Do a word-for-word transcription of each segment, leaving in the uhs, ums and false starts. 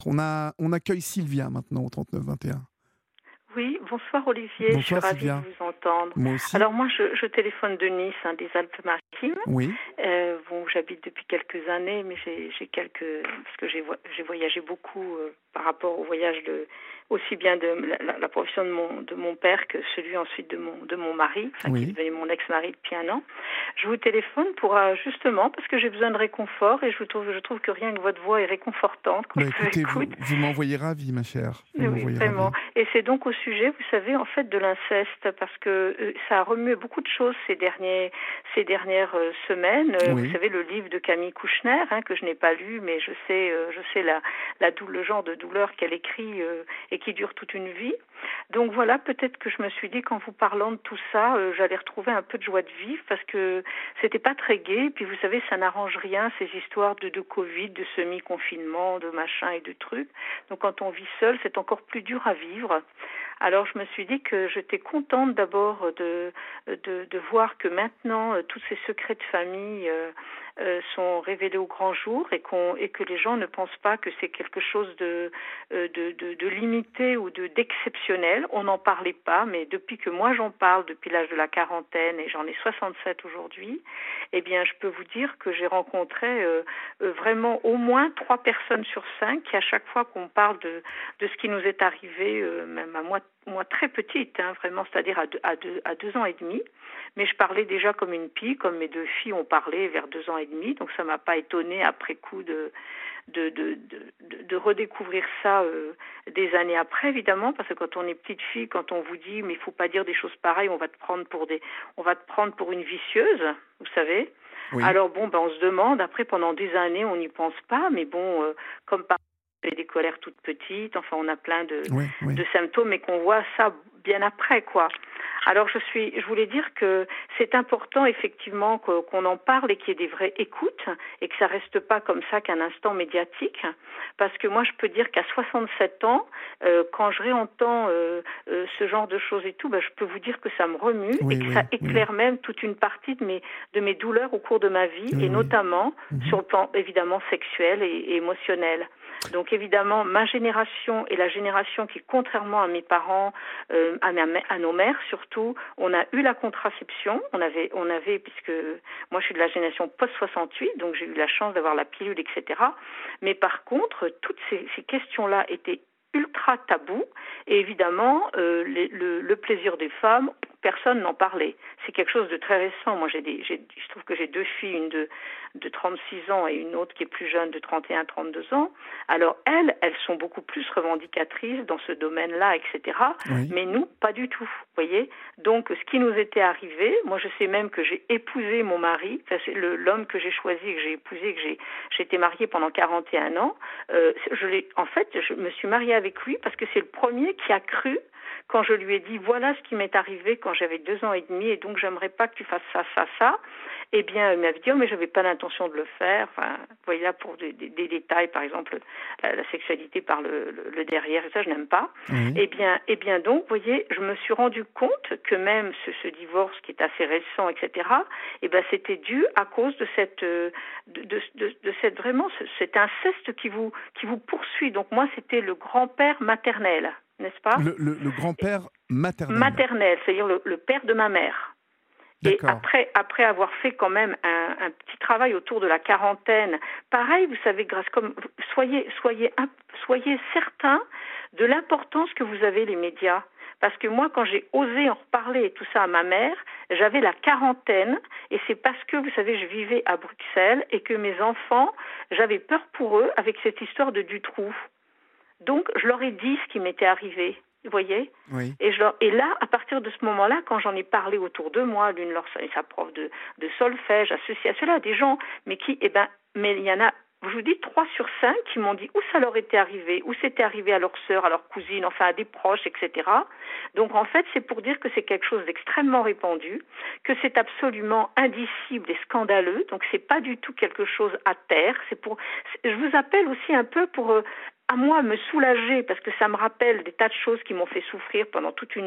On, a, on accueille Sylvia maintenant au trente-neuf vingt et un. Oui, bonsoir Olivier, Bonsoir je suis ravie Sylvia. de vous entendre. Moi aussi. Alors moi, je, je téléphone de Nice, hein, des Alpes-Maritimes. Oui. Euh, bon, j'habite depuis quelques années, mais j'ai, j'ai quelques... parce que j'ai, j'ai voyagé beaucoup euh, par rapport au voyage de... aussi bien de la, la, la profession de mon, de mon père que celui ensuite de mon, de mon mari, enfin, qui est Oui. devenu mon ex-mari depuis un an. Je vous téléphone pour euh, justement, parce que j'ai besoin de réconfort et je trouve, je trouve que rien que votre voix est réconfortante quand Bah, je vous écoutez, vous, écoute. vous m'envoyez ravi, ma chère. Vous Oui, m'envoyez vraiment. ravi. Et c'est donc au sujet, vous savez, en fait, de l'inceste, parce que euh, ça a remué beaucoup de choses ces derniers, ces dernières euh, semaines. Euh, vous Oui. savez, le livre de Camille Kouchner, hein, que je n'ai pas lu, mais je sais, euh, je sais la, la dou- le genre de douleur qu'elle écrit euh, et qui dure toute une vie. Donc voilà, peut-être que je me suis dit qu'en vous parlant de tout ça, euh, j'allais retrouver un peu de joie de vivre, parce que c'était pas très gai. Puis vous savez, ça n'arrange rien, ces histoires de, de Covid, de semi-confinement, de machin et de trucs. Donc quand on vit seul, c'est encore plus dur à vivre. Alors je me suis dit que j'étais contente d'abord de, de, de voir que maintenant euh, tous ces secrets de famille euh, euh, sont révélés au grand jour et, qu'on, et que les gens ne pensent pas que c'est quelque chose de, euh, de, de, de limité ou de, d'exceptionnel. On n'en parlait pas, mais depuis que moi j'en parle, depuis l'âge de la quarantaine, et j'en ai soixante-sept aujourd'hui, eh bien je peux vous dire que j'ai rencontré euh, euh, vraiment au moins trois personnes sur cinq qui, à chaque fois qu'on parle de, de ce qui nous est arrivé, euh, même à moi, moi très petite, hein, vraiment, c'est-à-dire à deux, à, deux, à deux ans et demi, mais je parlais déjà comme une pie, comme mes deux filles ont parlé vers deux ans et demi, donc ça m'a pas étonnée après coup de, de, de, de, de redécouvrir ça euh, des années après, évidemment, parce que quand on est petite fille, quand on vous dit mais il faut pas dire des choses pareilles, on va te prendre pour des, on va te prendre pour une vicieuse, vous savez. Oui. Alors bon, ben on se demande, après pendant des années on n'y pense pas, mais bon, euh, comme par exemple des colères toutes petites, enfin on a plein de, Oui. Oui. de symptômes, mais qu'on voit ça bien après, quoi. Alors je suis, je voulais dire que c'est important effectivement que, qu'on en parle et qu'il y ait des vraies écoutes et que ça reste pas comme ça qu'un instant médiatique, parce que moi je peux dire qu'à soixante-sept ans, euh, quand je réentends euh, euh, ce genre de choses et tout, ben, je peux vous dire que ça me remue et Oui. que Oui. ça Oui. éclaire même toute une partie de mes de mes douleurs au cours de ma vie Oui. et Oui. notamment Mhm. sur le plan évidemment sexuel et, et émotionnel. Donc évidemment, ma génération est la génération qui, contrairement à mes parents, euh, à, ma, à nos mères surtout, on a eu la contraception. On avait, on avait, puisque moi je suis de la génération post soixante-huit, donc j'ai eu la chance d'avoir la pilule, et cetera. Mais par contre, toutes ces, ces questions-là étaient ultra tabou et évidemment euh, les, le, le plaisir des femmes, personne n'en parlait. C'est quelque chose de très récent. Moi j'ai des, j'ai, je trouve que j'ai deux filles, une de, de trente-six ans et une autre qui est plus jeune de trente et un trente-deux ans. Alors elles, elles sont beaucoup plus revendicatrices dans ce domaine-là, et cetera. Oui. Mais nous, pas du tout, vous voyez. Donc ce qui nous était arrivé, moi je sais même que j'ai épousé mon mari, enfin, c'est le, l'homme que j'ai choisi, que j'ai épousé, que j'ai, j'ai été mariée pendant quarante et un ans. Euh, je l'ai, en fait, je me suis mariée avec lui parce que c'est le premier qui a cru quand je lui ai dit voilà ce qui m'est arrivé quand j'avais deux ans et demi et donc j'aimerais pas que tu fasses ça, ça, ça. Eh bien, il m'avait dit oh, mais j'avais pas l'intention de le faire. Enfin, vous voyez là pour des, des, des détails, par exemple la, la sexualité par le, le, le derrière, et ça je n'aime pas. Oui. Eh bien, eh bien donc, vous voyez, je me suis rendu compte que même ce, ce divorce qui est assez récent, et cetera. Eh ben c'était dû à cause de cette, de, de, de, de cette vraiment cet inceste qui vous qui vous poursuit. Donc moi, c'était le grand-père maternel, n'est-ce pas? Le, le, le grand-père maternel. Maternel, c'est-à-dire le, le père de ma mère. Et D'accord. après, après avoir fait quand même un, un petit travail autour de la quarantaine, pareil, vous savez, grâce comme soyez, soyez, soyez certains de l'importance que vous avez les médias. Parce que moi, quand j'ai osé en reparler et tout ça à ma mère, j'avais la quarantaine, et c'est parce que, vous savez, je vivais à Bruxelles et que mes enfants, j'avais peur pour eux avec cette histoire de Dutroux. Donc, je leur ai dit ce qui m'était arrivé, vous voyez. Oui. Et, je leur, et là, à partir de ce moment-là, quand j'en ai parlé autour de moi, l'une leur sa prof de, de solfège, à ceci, à cela, des gens, mais qui, eh ben, mais il y en a, je vous dis, trois sur cinq qui m'ont dit où ça leur était arrivé, où c'était arrivé à leur sœur, à leur cousine, enfin à des proches, et cetera. Donc en fait, c'est pour dire que c'est quelque chose d'extrêmement répandu, que c'est absolument indicible et scandaleux. Donc c'est pas du tout quelque chose à taire. C'est pour, je vous appelle aussi un peu pour euh, à moi me soulager parce que ça me rappelle des tas de choses qui m'ont fait souffrir pendant toute une vie.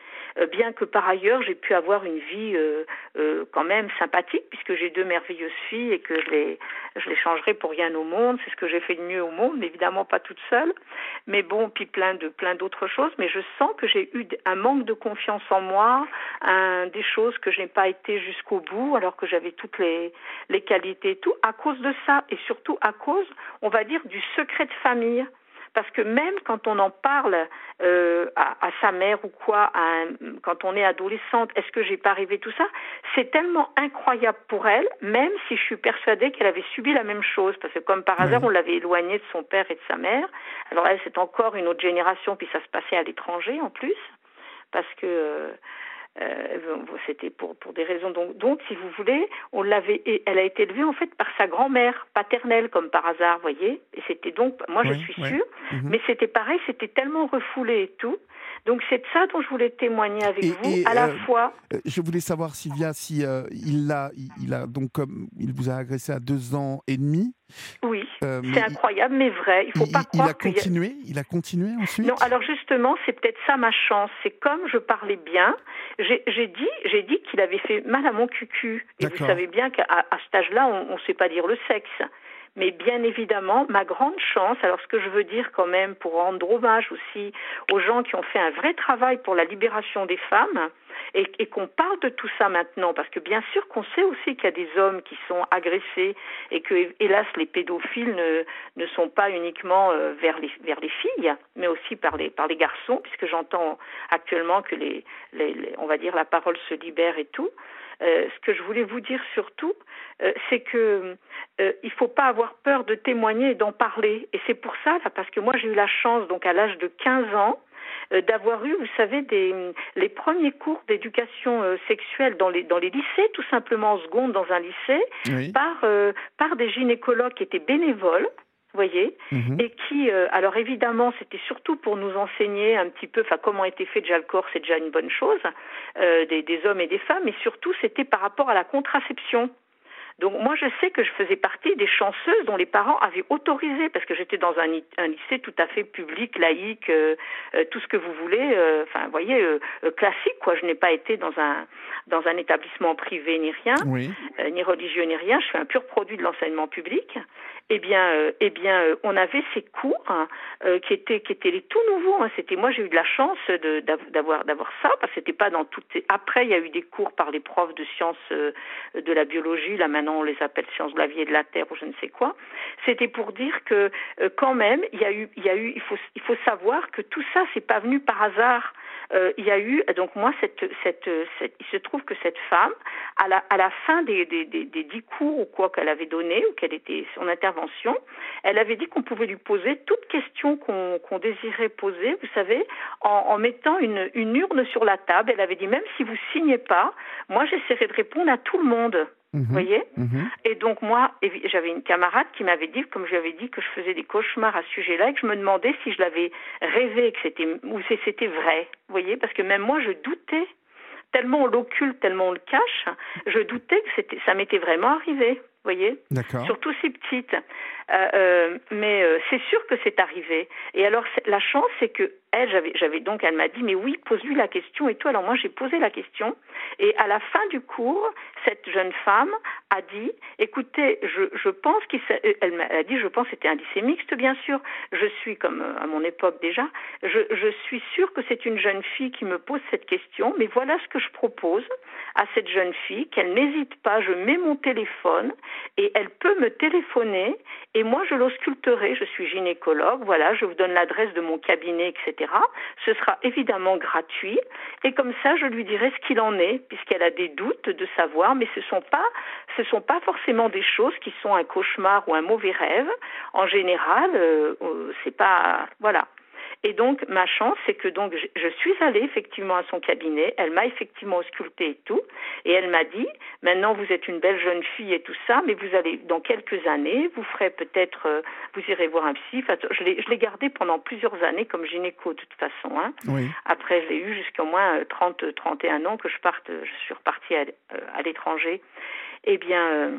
euh, bien que par ailleurs j'ai pu avoir une vie euh, euh, quand même sympathique, puisque j'ai deux merveilleuses filles et que je les, je les changerai pour rien au monde. C'est ce que j'ai fait de mieux au monde, mais évidemment pas toute seule. Mais bon, puis plein de plein d'autres choses. Mais je sens que j'ai eu un manque de confiance en moi, un, des choses que je n'ai pas été jusqu'au bout, alors que j'avais toutes les, les qualités et tout, à cause de ça, et surtout à cause, on va dire, du secret de famille. Parce que même quand on en parle euh, à, à sa mère ou quoi, à un, quand on est adolescente, est-ce que j'ai pas rêvé tout ça? C'est tellement incroyable pour elle, même si je suis persuadée qu'elle avait subi la même chose, parce que comme par hasard, Oui. on l'avait éloignée de son père et de sa mère. Alors elle, c'est encore une autre génération, puis ça se passait à l'étranger en plus, parce que euh, euh, c'était pour pour des raisons donc donc si vous voulez, on l'avait, elle a été élevée en fait par sa grand-mère paternelle comme par hasard, voyez, et c'était donc, moi je Oui, suis oui. sûre, Mhm. mais c'était pareil, c'était tellement refoulé et tout. Donc c'est de ça dont je voulais témoigner avec Et, vous, et à la euh, fois. euh, je voulais savoir, Sylvia, si euh, il a, il, il a donc comme il vous a agressé à deux ans et demi, Oui, euh, mais c'est il, incroyable, mais vrai. Il faut il- pas il- il a croire qu'il y a... continué, il a continué Non, ensuite. alors justement, c'est peut-être ça ma chance. C'est comme je parlais bien, j'ai j'ai dit, j'ai dit qu'il avait fait mal à mon cucu. Et vous D'accord. savez bien qu'à à cet âge-là, on ne sait pas dire le sexe. Mais bien évidemment, ma grande chance, alors ce que je veux dire quand même pour rendre hommage aussi aux gens qui ont fait un vrai travail pour la libération des femmes, et, et qu'on parle de tout ça maintenant, parce que bien sûr qu'on sait aussi qu'il y a des hommes qui sont agressés et que, hélas, les pédophiles ne, ne sont pas uniquement euh, vers les, vers les filles, mais aussi par les, par les garçons, puisque j'entends actuellement que les, les, les, on va dire, la parole se libère et tout. Euh, ce que je voulais vous dire surtout, euh, c'est que euh, il faut pas avoir peur de témoigner et d'en parler. Et c'est pour ça, là, parce que moi j'ai eu la chance, donc à l'âge de quinze ans, euh, d'avoir eu, vous savez, des, les premiers cours d'éducation euh, sexuelle dans les, dans les lycées, tout simplement en seconde dans un lycée, Oui. par, euh, par des gynécologues qui étaient bénévoles. Vous voyez, Mhm. et qui, euh, alors évidemment, c'était surtout pour nous enseigner un petit peu, enfin comment était fait déjà le corps, c'est déjà une bonne chose, euh, des, des hommes et des femmes, mais surtout c'était par rapport à la contraception. Donc moi je sais que je faisais partie des chanceuses dont les parents avaient autorisé, parce que j'étais dans un, un lycée tout à fait public, laïque, euh, euh, tout ce que vous voulez, euh, enfin vous voyez, euh, euh, classique quoi. Je n'ai pas été dans un dans un établissement privé ni rien, Oui. euh, ni religieux ni rien. Je suis un pur produit de l'enseignement public. Eh bien, euh, eh bien, euh, on avait ces cours hein, euh, qui étaient qui étaient les tout nouveaux. Hein. C'était moi j'ai eu de la chance de, d'avoir d'avoir ça parce que c'était pas dans toutes. Les... Après il y a eu des cours par les profs de sciences euh, de la biologie. Là maintenant on les appelle sciences de la vie et de la terre ou je ne sais quoi. C'était pour dire que euh, quand même il y a eu il y a eu il faut il faut savoir que tout ça c'est pas venu par hasard. Euh, il y a eu donc moi cette, cette cette il se trouve que cette femme à la à la fin des des des, des dix cours ou quoi qu'elle avait donné ou qu'elle était son intervention, elle avait dit qu'on pouvait lui poser toute question qu'on qu'on désirait poser, vous savez, en, en mettant une une urne sur la table. Elle avait dit même si vous signez pas, moi j'essaierai de répondre à tout le monde. Mhm. Vous voyez Mhm. Et donc moi, j'avais une camarade qui m'avait dit, comme je lui avais dit, que je faisais des cauchemars à ce sujet-là et que je me demandais si je l'avais rêvé, que c'était ou si c'était vrai. Vous voyez, parce que même moi, je doutais. Tellement on l'occulte, tellement on le cache, je doutais que c'était, ça m'était vraiment arrivé. Vous voyez, D'accord. surtout si petite. Euh, euh, mais euh, c'est sûr que c'est arrivé. Et alors la chance, c'est que elle, j'avais, j'avais donc, elle m'a dit, mais oui, pose-lui la question et tout. Alors moi, j'ai posé la question. Et à la fin du cours, cette jeune femme a dit, écoutez, je, je pense qu'il, elle m'a dit, je pense que c'était un lycée mixte, bien sûr. Je suis comme à mon époque déjà. Je, je suis sûre que c'est une jeune fille qui me pose cette question. Mais voilà ce que je propose à cette jeune fille, qu'elle n'hésite pas. Je mets mon téléphone et elle peut me téléphoner et moi je l'ausculterai. Je suis gynécologue, voilà, je vous donne l'adresse de mon cabinet, et cetera. Ce sera évidemment gratuit et comme ça je lui dirai ce qu'il en est, puisqu'elle a des doutes de savoir, mais ce sont pas, ce sont pas forcément des choses qui sont un cauchemar ou un mauvais rêve. En général, euh, c'est pas, voilà. Et donc, ma chance, c'est que donc je, je suis allée effectivement à son cabinet, elle m'a effectivement auscultée et tout, et elle m'a dit, maintenant vous êtes une belle jeune fille et tout ça, mais vous allez, dans quelques années, vous ferez peut-être, euh, vous irez voir un psy. Enfin, je l'ai, je l'ai gardé pendant plusieurs années comme gynéco de toute façon. Hein. Oui. Après, je l'ai eu jusqu'à au moins trente, trente et un ans que je parte, je suis repartie à, à l'étranger. Eh bien... Euh,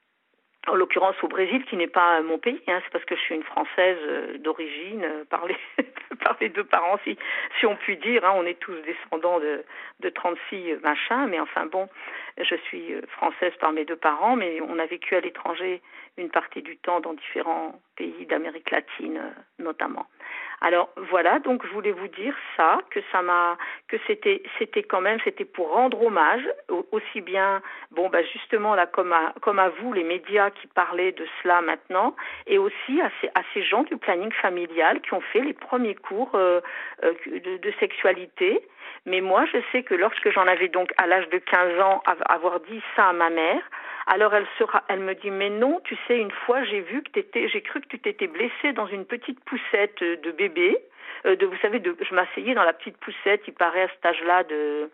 en l'occurrence au Brésil, qui n'est pas mon pays, hein, c'est parce que je suis une Française d'origine, par les, par les deux parents, si, si on peut dire. Hein, on est tous descendants de, de trente-six machin, mais enfin bon, je suis française par mes deux parents, mais on a vécu à l'étranger une partie du temps dans différents pays d'Amérique latine notamment. Alors voilà, donc je voulais vous dire ça, que ça m'a, que c'était, c'était quand même, c'était pour rendre hommage, aussi bien, bon bah justement là comme à, comme à vous, les médias qui parlaient de cela maintenant, et aussi à ces, à ces gens du planning familial qui ont fait les premiers cours euh, euh, de, de sexualité. Mais moi, je sais que lorsque j'en avais donc à l'âge de quinze ans, avoir dit ça à ma mère, alors elle sera, elle me dit mais non, tu sais, une fois j'ai vu que t'étais, j'ai cru que tu t'étais blessée dans une petite poussette de bébé, euh, de, vous savez, de, je m'asseyais dans la petite poussette, il paraît à cet âge-là de,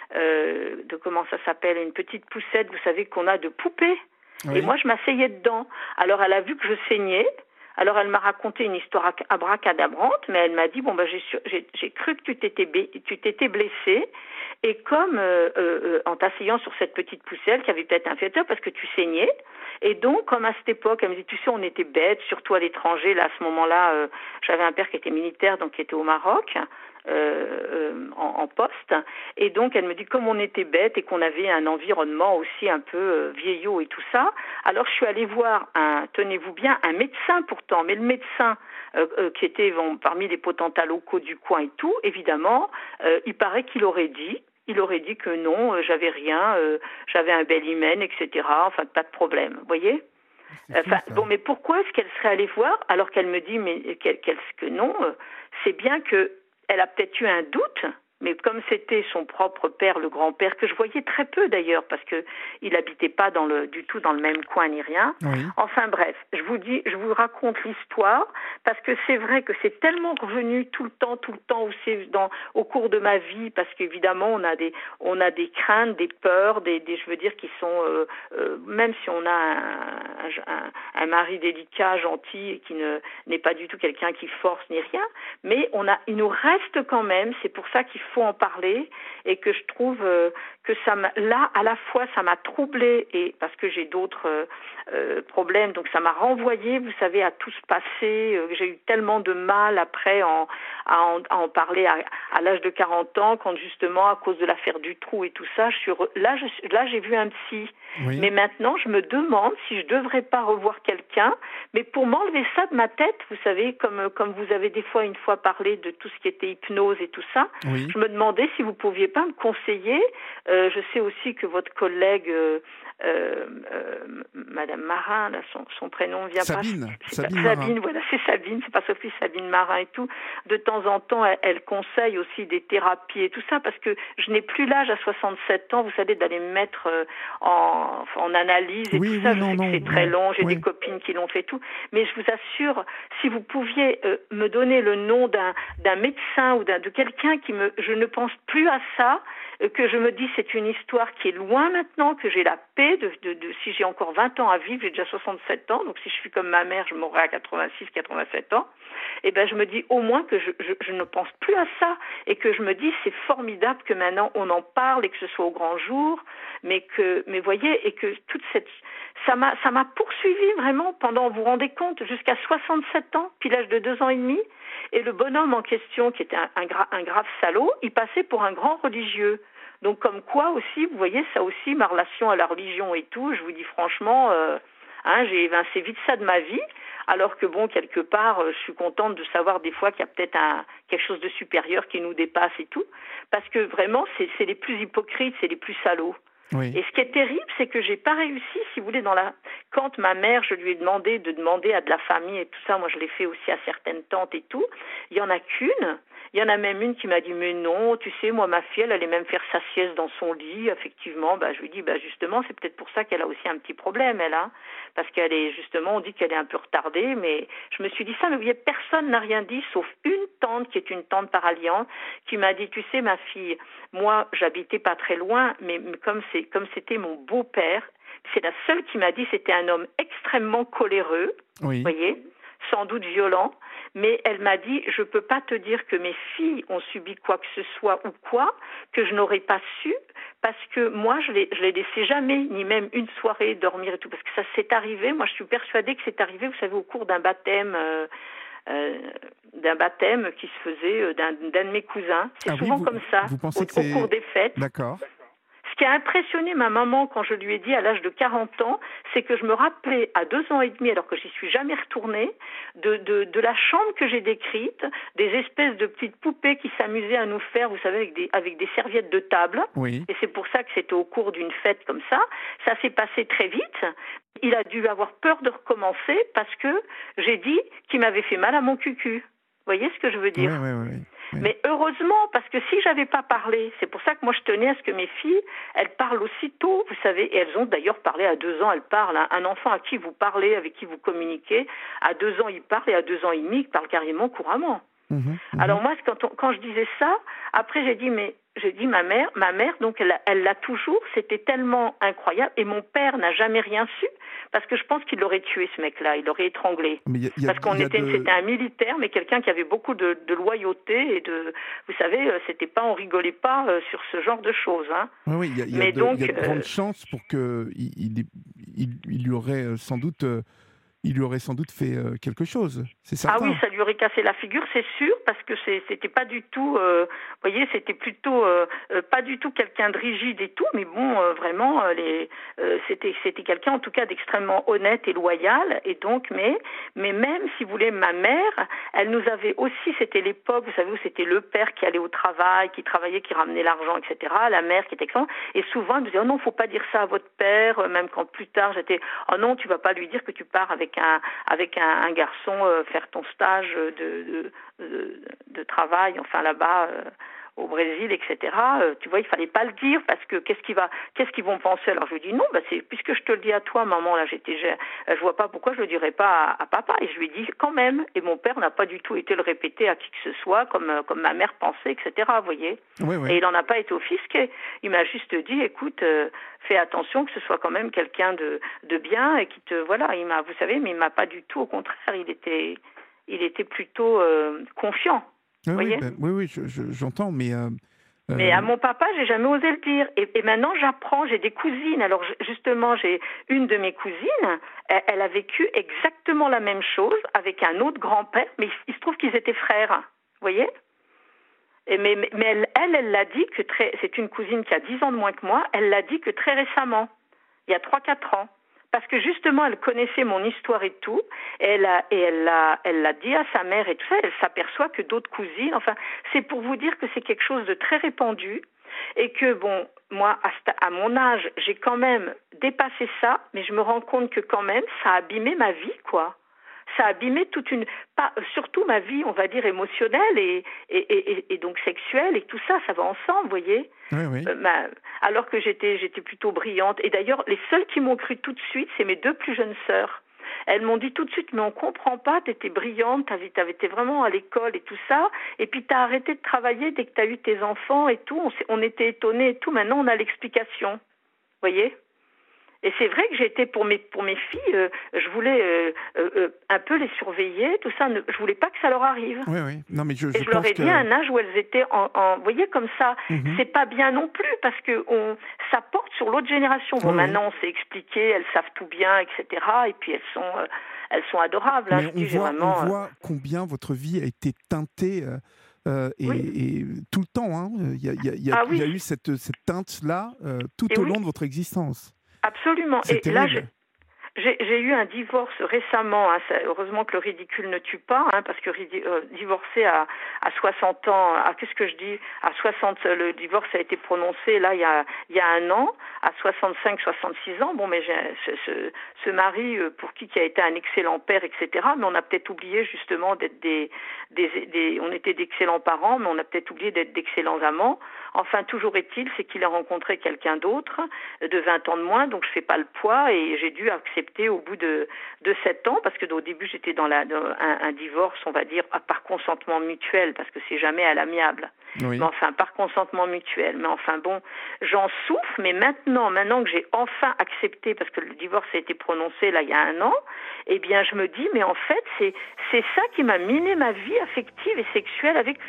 euh, de comment ça s'appelle, une petite poussette, vous savez qu'on a de poupée, oui. Et moi je m'asseyais dedans. Alors elle a vu que je saignais. Alors elle m'a raconté une histoire abracadabrante, mais elle m'a dit bon ben j'ai, j'ai, j'ai cru que tu t'étais, tu t'étais blessée, et comme euh, euh, en t'asseyant sur cette petite pousselle qui avait peut-être un féteur parce que tu saignais, et donc comme à cette époque elle me dit tu sais on était bêtes, surtout à l'étranger, là à ce moment-là euh, j'avais un père qui était militaire donc qui était au Maroc. Euh, euh, en, en poste, et donc elle me dit comme on était bêtes et qu'on avait un environnement aussi un peu euh, vieillot et tout ça, alors je suis allée voir un, tenez-vous bien, un médecin pourtant, mais le médecin euh, euh, qui était bon, parmi les potentats locaux du coin et tout, évidemment, euh, il paraît qu'il aurait dit il aurait dit que non, euh, j'avais rien, euh, j'avais un bel hymen, et cetera. Enfin, pas de problème, vous voyez. Enfin, fou, bon, mais pourquoi est-ce qu'elle serait allée voir alors qu'elle me dit mais qu'elle, qu'elle, que non, euh, c'est bien que elle a peut-être eu un doute, mais comme c'était son propre père, le grand-père, que je voyais très peu d'ailleurs, parce que il n'habitait pas dans le, du tout dans le même coin ni rien. Oui. Enfin bref, je vous dis, je vous raconte l'histoire, parce que c'est vrai que c'est tellement revenu tout le temps, tout le temps, où c'est dans, au cours de ma vie, parce qu'évidemment on a des, on a des craintes, des peurs, des, des je veux dire, qui sont, euh, euh, même si on a un, un, un mari délicat, gentil, et qui ne, n'est pas du tout quelqu'un qui force ni rien, mais on a, il nous reste quand même, c'est pour ça qu'il faut en parler, et que je trouve euh, que ça m'a, là à la fois ça m'a troublée, et parce que j'ai d'autres euh, euh, problèmes, donc ça m'a renvoyé, vous savez, à tout ce passé. Euh, j'ai eu tellement de mal après en, à, en, à en parler à, à l'âge de quarante ans, quand justement à cause de l'affaire du trou et tout ça, je suis re... là, je... là j'ai vu un psy. Oui. Mais maintenant je me demande si je devrais pas revoir quelqu'un, mais pour m'enlever ça de ma tête, vous savez, comme comme vous avez des fois une fois parlé de tout ce qui était hypnose et tout ça. Oui. Je me demandais si vous pouviez pas me conseiller. Euh, je sais aussi que votre collègue, euh, euh, euh, Madame Marin, là, son, son prénom vient Sabine. pas. C'est Sabine, pas, Sabine, voilà, c'est Sabine, c'est pas Sophie, Sabine Marin et tout. De temps en temps, elle, elle conseille aussi des thérapies et tout ça, parce que je n'ai plus l'âge à soixante-sept ans, vous savez, d'aller me mettre euh, en, en analyse et oui, tout ça. Oui, je non, sais non, que c'est très non. long, j'ai Oui. des copines qui l'ont fait tout, mais je vous assure, si vous pouviez euh, me donner le nom d'un, d'un médecin ou d'un, de quelqu'un qui me, je ne pense plus à ça, euh, que je me dis c'est une histoire qui est loin maintenant, que j'ai la paix de, de, de si j'ai encore vingt ans à vivre, j'ai déjà soixante-sept ans, donc si je suis comme ma mère, je mourrai à quatre-vingt-six, quatre-vingt-sept ans, et ben je me dis au moins que je, je, je ne pense plus à ça, et que je me dis c'est formidable que maintenant on en parle et que ce soit au grand jour, mais que, mais voyez, et que toute cette, ça m'a, ça m'a poursuivi vraiment pendant, vous vous rendez compte, jusqu'à soixante-sept ans, puis l'âge de deux ans et demi, et le bonhomme en question, qui était un, un, gra, un grave salaud, il passait pour un grand religieux. Donc comme quoi aussi, vous voyez, ça aussi, ma relation à la religion et tout, je vous dis franchement, euh, hein, j'ai évincé vite ça de ma vie, alors que bon, quelque part, euh, je suis contente de savoir des fois qu'il y a peut-être un, quelque chose de supérieur qui nous dépasse et tout, parce que vraiment, c'est, c'est les plus hypocrites, c'est les plus salauds. Oui. Et ce qui est terrible, c'est que j'ai pas réussi, si vous voulez, dans la... quand ma mère, je lui ai demandé de demander à de la famille et tout ça, moi je l'ai fait aussi à certaines tantes et tout, il y en a qu'une, il y en a même une qui m'a dit mais non, tu sais, moi ma fille, elle allait même faire sa sieste dans son lit, effectivement, bah je lui dis bah justement, c'est peut-être pour ça qu'elle a aussi un petit problème, elle, hein, parce qu'elle est justement, on dit qu'elle est un peu retardée, mais je me suis dit ça, mais vous voyez, personne n'a rien dit, sauf une tante qui est une tante par alliance, qui m'a dit, tu sais ma fille, moi j'habitais pas très loin, mais comme c'est comme c'était mon beau-père, c'est la seule qui m'a dit c'était un homme extrêmement coléreux, oui. Vous voyez, sans doute violent, mais elle m'a dit je peux pas te dire que mes filles ont subi quoi que ce soit ou quoi, que je n'aurais pas su, parce que moi je les, je les laissais jamais, ni même une soirée dormir et tout, parce que ça s'est arrivé, moi je suis persuadée que c'est arrivé, vous savez, au cours d'un baptême, euh, euh, d'un baptême qui se faisait d'un, d'un de mes cousins. C'est ah souvent oui, vous, comme ça, vous pensez au, que c'est... au cours des fêtes. D'accord. Ce qui a impressionné ma maman quand je lui ai dit à l'âge de quarante ans, c'est que je me rappelais à deux ans et demi, alors que j'y suis jamais retournée, de, de, de la chambre que j'ai décrite, des espèces de petites poupées qui s'amusaient à nous faire, vous savez, avec des, avec des serviettes de table. Oui. Et c'est pour ça que c'était au cours d'une fête comme ça. Ça s'est passé très vite. Il a dû avoir peur de recommencer parce que j'ai dit qu'il m'avait fait mal à mon cucu. Vous voyez ce que je veux dire? Oui, oui, oui. Oui. Mais heureusement, parce que si j'avais pas parlé, c'est pour ça que moi je tenais à ce que mes filles, elles parlent aussitôt, vous savez, et elles ont d'ailleurs parlé à deux ans, elles parlent. Hein. Un enfant à qui vous parlez, avec qui vous communiquez, à deux ans il parle et à deux ans et demi il parle carrément couramment. Mmh, mmh. Alors moi, quand, on, quand je disais ça, après j'ai dit, mais j'ai dit ma mère, ma mère, donc elle, elle l'a toujours, c'était tellement incroyable, et mon père n'a jamais rien su, parce que je pense qu'il l'aurait tué ce mec-là, il l'aurait étranglé. Y a, y a, parce qu'on était, de... c'était un militaire, mais quelqu'un qui avait beaucoup de, de loyauté et de, vous savez, c'était pas, on rigolait pas sur ce genre de choses. Hein. Oui, oui, il y a, y a mais de, donc, y a de euh... grandes chances pour que il, il, il, il lui aurait sans doute. Euh... il lui aurait sans doute fait euh, quelque chose, c'est certain. Ah oui, ça lui aurait cassé la figure, c'est sûr, parce que c'est, c'était pas du tout, euh, vous voyez, c'était plutôt euh, euh, pas du tout quelqu'un de rigide et tout, mais bon, euh, vraiment, euh, les, euh, c'était, c'était quelqu'un en tout cas d'extrêmement honnête et loyal, et donc, mais, mais même si vous voulez, ma mère, elle nous avait aussi, c'était l'époque, vous savez, où c'était le père qui allait au travail, qui travaillait, qui ramenait l'argent, et cetera, la mère qui était excellente, et souvent elle me disait, oh non, faut pas dire ça à votre père, même quand plus tard j'étais, oh non, tu vas pas lui dire que tu pars avec Un, avec un, un garçon euh, faire ton stage de, de, de, de travail, enfin là-bas euh, au Brésil, et cetera. Euh, tu vois, il fallait pas le dire parce que qu'est-ce qui va, qu'est-ce qu'ils vont penser? Alors je lui dis non, bah c'est puisque je te le dis à toi, maman. Là, j'étais, je, je vois pas pourquoi je le dirais pas à, à papa. Et je lui dis quand même. Et mon père n'a pas du tout été le répéter à qui que ce soit, comme comme ma mère pensait, et cetera. Vous voyez. Oui, oui. Et il en a pas été offusqué. Il m'a juste dit, écoute. Euh, fais attention que ce soit quand même quelqu'un de, de bien et qui te voilà, il m'a, vous savez, mais il m'a pas du tout, au contraire, il était, il était plutôt euh, confiant. Oui, vous voyez oui, ben, oui, oui, je, je, j'entends, mais. Euh, mais à mon papa, j'ai jamais osé le dire. Et, et maintenant, j'apprends. J'ai des cousines. Alors justement, j'ai une de mes cousines. Elle, elle a vécu exactement la même chose avec un autre grand-père, mais il, il se trouve qu'ils étaient frères. Vous voyez? Et mais, mais elle, elle, elle l'a dit que très, c'est une cousine qui a dix ans de moins que moi, elle l'a dit que très récemment, il y a trois quatre ans. Parce que justement, elle connaissait mon histoire et tout, et elle a, et elle l'a, elle l'a dit à sa mère et tout ça, elle s'aperçoit que d'autres cousines, enfin, c'est pour vous dire que c'est quelque chose de très répandu, et que bon, moi, à, à mon âge, j'ai quand même dépassé ça, mais je me rends compte que quand même, ça a abîmé ma vie, quoi. Ça a abîmé toute une, pas, surtout ma vie, on va dire, émotionnelle et, et, et, et donc sexuelle et tout ça, ça va ensemble, vous voyez. Oui, oui. Euh, ma, alors que j'étais, j'étais plutôt brillante. Et d'ailleurs, les seules qui m'ont cru tout de suite, c'est mes deux plus jeunes sœurs. Elles m'ont dit tout de suite, mais on comprend pas, t'étais brillante, t'avais, t'avais été vraiment à l'école et tout ça, et puis t'as arrêté de travailler dès que t'as eu tes enfants et tout, on, on était étonnés et tout, maintenant on a l'explication, vous voyez. Et c'est vrai que j'étais pour mes pour mes filles, euh, je voulais euh, euh, un peu les surveiller, tout ça. Ne, je voulais pas que ça leur arrive. Oui, oui. Non, mais je, et je, je leur ai que... dit à un âge où elles étaient en, en vous voyez comme ça. Mm-hmm. C'est pas bien non plus parce que on ça porte sur l'autre génération. Bon, oui, maintenant oui. on s'est expliqué, elles savent tout bien, et cetera. Et puis elles sont euh, elles sont adorables. Mais hein, on, dis, voit, vraiment, on voit combien votre vie a été teintée. Euh... Euh, et, oui. et tout le temps, hein. il, y a, il, y a, il, y a, ah, il oui. y a eu cette, cette teinte-là euh, tout et au oui. long de votre existence. Absolument. C'est et terrible. là, je... J'ai, j'ai eu un divorce récemment. Hein, ça, heureusement que le ridicule ne tue pas, hein, parce que euh, divorcer à, à soixante ans, à qu'est-ce que je dis, à soixante, le divorce a été prononcé là il y a il y a un an, à soixante-cinq, soixante-six ans. Bon, mais j'ai ce, ce, ce mari euh, pour qui qui a été un excellent père, et cetera. Mais on a peut-être oublié justement d'être des, des, des on était d'excellents parents, mais on a peut-être oublié d'être d'excellents amants. Enfin, toujours est-il, c'est qu'il a rencontré quelqu'un d'autre de vingt ans de moins, donc je fais pas le poids et j'ai dû accepter au bout de de sept ans, parce que au début j'étais dans, la, dans un, un divorce, on va dire, par consentement mutuel, parce que c'est jamais à l'amiable. Oui. Mais enfin, par consentement mutuel. Mais enfin bon, j'en souffre, mais maintenant, maintenant que j'ai enfin accepté, parce que le divorce a été prononcé là il y a un an, eh bien je me dis, mais en fait, c'est, c'est ça qui m'a miné ma vie affective et sexuelle avec lui. Je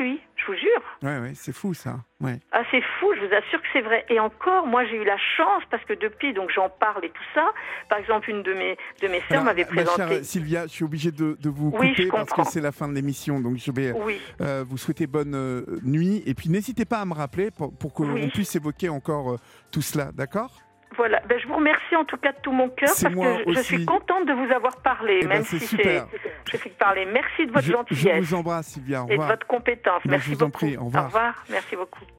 je vous jure. Ouais, ouais, c'est fou ça. Ouais. Ah, c'est fou, je vous assure que c'est vrai. Et encore, moi, j'ai eu la chance, parce que depuis, donc j'en parle et tout ça. Par exemple, une de mes, de mes sœurs m'avait présenté... Ma chère Sylvia, je suis obligé de, de vous oui, couper parce que c'est la fin de l'émission. Donc, je vais oui. euh, vous souhaiter bonne euh, nuit. Et puis, n'hésitez pas à me rappeler pour, pour qu'on oui. puisse évoquer encore euh, tout cela, d'accord ? Voilà, ben, je vous remercie en tout cas de tout mon cœur parce que je, je suis contente de vous avoir parlé, eh même ben, c'est si super. c'est... Je suis parler. Merci de votre je, gentillesse. Je vous embrasse, Sylvia. Au revoir. Et de votre compétence. Ben, Merci je vous beaucoup. en prie. Au revoir. Au revoir. Merci beaucoup.